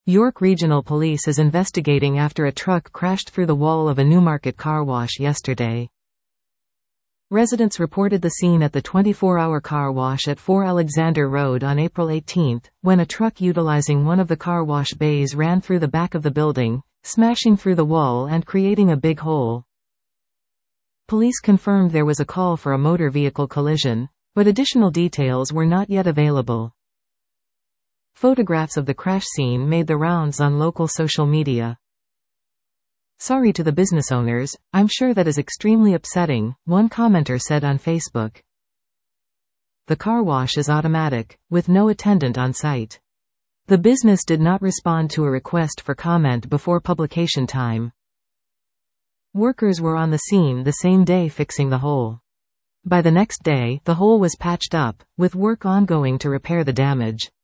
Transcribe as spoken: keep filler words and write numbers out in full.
York Regional Police is investigating after a truck crashed through the wall of a Newmarket car wash yesterday. Residents reported the scene at the twenty-four hour car wash at four Alexander Road on April eighteenth, when a truck utilizing one of the car wash bays ran through the back of the building, smashing through the wall and creating a big hole. Police confirmed there was a call for a motor vehicle collision, but additional details were not yet available. Photographs of the crash scene made the rounds on local social media. "Sorry to the business owners, I'm sure that is extremely upsetting," one commenter said on Facebook. The car wash is automatic, with no attendant on site. The business did not respond to a request for comment before publication time. Workers were on the scene the same day fixing the hole. By the next day, the hole was patched up, with work ongoing to repair the damage.